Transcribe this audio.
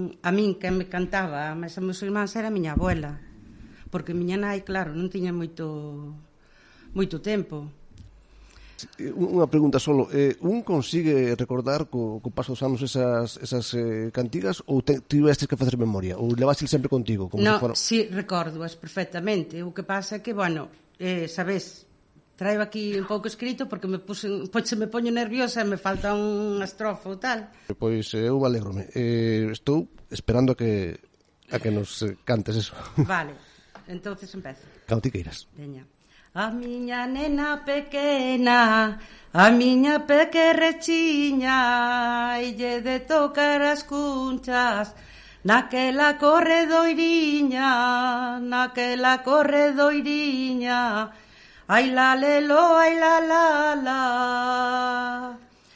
a min quen me cantaba, mas a meus irmáns era a miña abuela, porque a miña nai, claro, non tiña moito tempo. Unha pregunta solo, un consigue recordar co paso dos anos esas cantigas ou tivestes que facer memoria ou levaste sempre contigo? Si, recordoas perfectamente, o que pasa é que, bueno, sabes, traigo aquí un pouco escrito porque me poño nerviosa e me falta unha estrofa ou tal. Pois eu alégrome, estou esperando a que nos cantes eso. Vale, entonces empezo. Cando ti queiras. Veña. A miña nena pequena, a miña pequerrechiña, ille de tocar as cunchas, naquela corredoiriña, ai la lelo, ai la la la.